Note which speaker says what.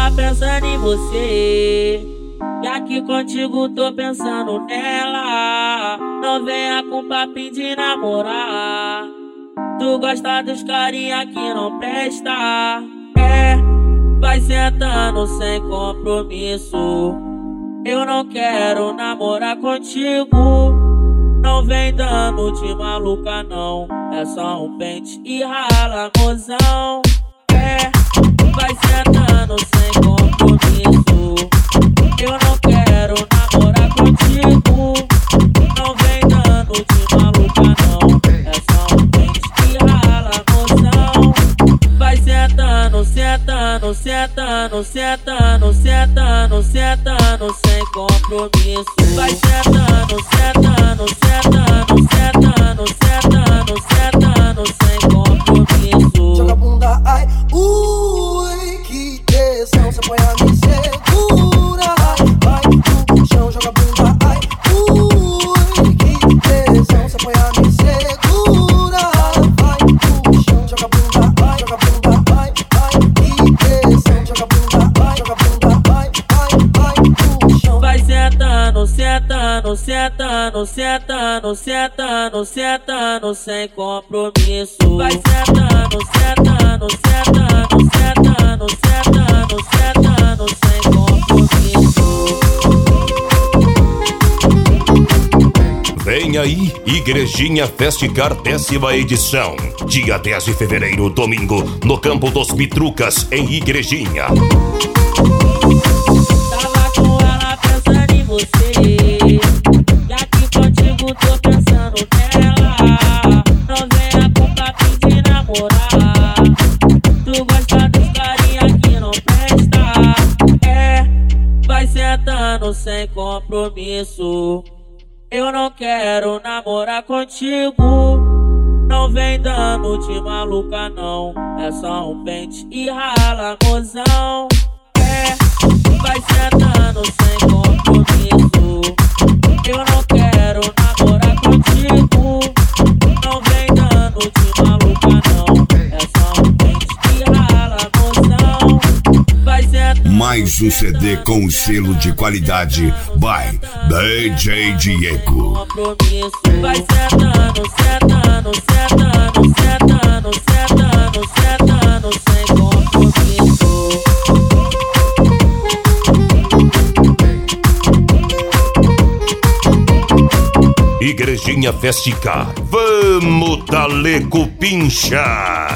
Speaker 1: ela pensando em você. E aqui contigo tô pensando nela. Não venha com papinho de namorar. Tu gosta dos carinha que não presta. Vai sentando sem compromisso. Eu não quero namorar contigo. Não vem dando de maluca não. É só um pente e rala, mozão. Vai sentando sem compromisso. Eu não quero namorar contigo. Não vem dando de maluca não. É só um pente e rala, mozão. Vai sentando, sentando, sentando, sentando, sentando, sentando sem compromisso. Vai sentando, sentando, sentando, sentando, sentando, sentando sem compromisso.
Speaker 2: Joga a bunda, ai, ui, que tensão. Cê põe a me segura, vai no chão. Joga a bunda, ai, ui, que tensão. Cê põe a me segura, vai no chão. Joga a bunda, ai, joga a bunda, ai, que tensão. Joga a bunda, ai, joga a bunda, ai, no chão.
Speaker 1: Vai sentando, sentando, sentando, sentando, sentando, sentando sem compromisso. Vai sentando, sentando, sentando, sentando, sentando, sentando sem compromisso.
Speaker 3: Vem aí, Igrejinha Festicar 10ª edição. Dia 10 de fevereiro, domingo, no Campo dos Pitrucas, em Igrejinha.
Speaker 1: Tava com ela pensando em você. E aqui contigo tô pensando nela. Não venha com papinho de namorar. Tu gosta dos carinha que não presta. Vai sentando sem compromisso. Eu não quero namorar contigo. Não vem dando de maluca não. É só um pente e rala, mozão. Vai sentando sem compromisso. Eu não quero namorar contigo. Não vem dando de maluca não. É só um pente e rala, mozão. Vai sentando.
Speaker 4: Mais um CD com o selo de qualidade by DJ Diego.
Speaker 1: Compromisso. Vai sentando, sentando, sentando, sentando, sentando, sentando sem compromisso.
Speaker 3: Igrejinha Festicar. Vamos, Taleco Pincha!